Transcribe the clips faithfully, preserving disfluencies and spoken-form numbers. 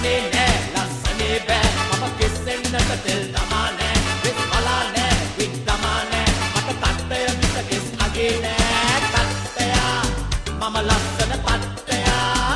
අනේ නෑ ලස්සනේ බෑ මම කිස්සෙන්නට තෙල් දමා නෑ වෙස් බලා නෑ වික් දමා නෑ මට තට්ටය මිස කිස් අගේ නෑ තට්ටයා මම ලස්සන තට්ටයා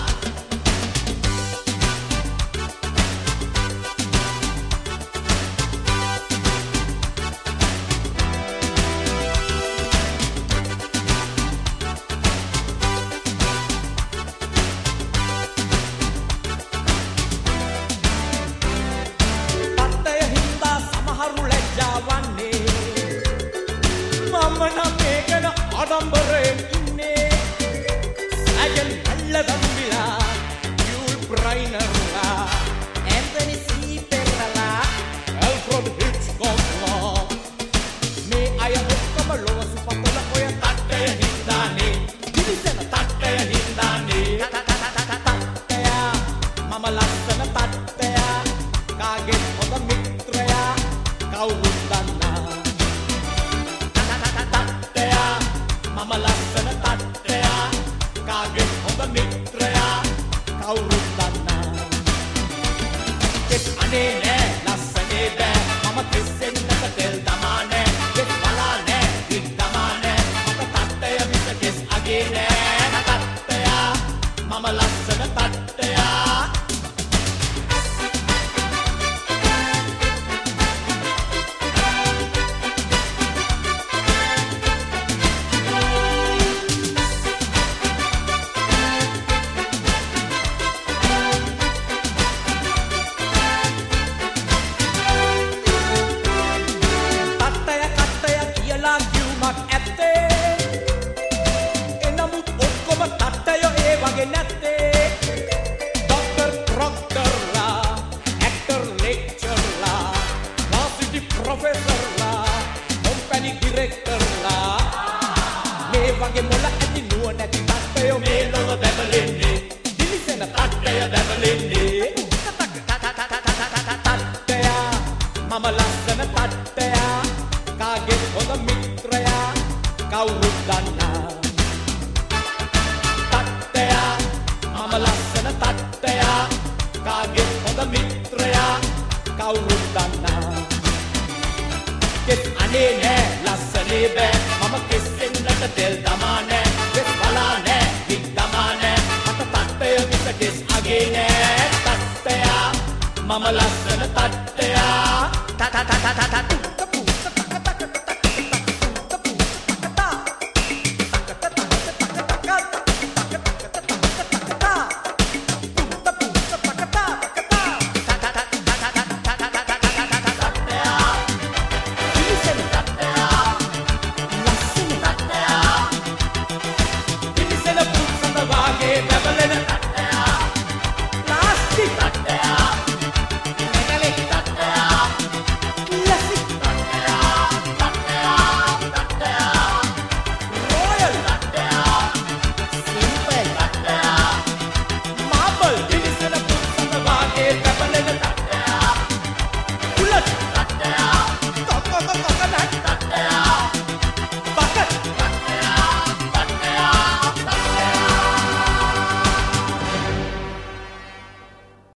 ආඩම්බරයෙන් ඉන්නේ සැජන් අල්ලගම්බිලා යූල් බ්‍රයිනර්ලා ඇන්තනි සීපෙරලා ඇල්ෆ්‍රඩ් හිච්කොක්ලා මේ අය ඔක්කොම ලොව සුපතල ඔය තට්ටය හින්දානේ දිවිසෙන තට්ටය හින්දානේ තට්ටයා මම ලස්සන තට්ටයා කාගේ හොඳ මිත්‍රයා කවුරුත් දන්නා මම ලස්සන තට්ටයා කාගේ හොඳ මිත්‍රයා කවුරුත් දන්නා කෙස් අනේ නෑ ලස්සනේ බෑ මම කිස්සෙන්නට තෙල් දමා නෑ කෙස් බලා නෑ වික් දමා නෑ මට තට්ටය මිස කෙස් අගේ නෑ තට්ටයා මම ලස්සන තට්ටයා professorලා company directorලා මේ වගේ මොළ ඇති නුවණැති තට්ටයෝ මේ ලොව බැබලෙන්නේ දිලිසෙන තට්ටය බැබලෙන්නේ තට්ටයා මම ලස්සන තට්ටයා කාගේ හොඳ මිත්‍රයා කවුරුත් දන්නා තට්ටයා මම ලස්සන තට්ටයා කාගේ හොඳ මිත්‍රයා කවුරුත් දන්නා කෙස් අනේ නෑ ලස්සනේ බෑ මම කිස්සෙන්නට තෙල් දමා නෑ වෙස් බලා නෑ වික් දමා නෑ මට තට්ටය මිස කෙස් අගේ නෑ තට්ටයා මම ලස්සන තට්ටයා ට ට ට ට ට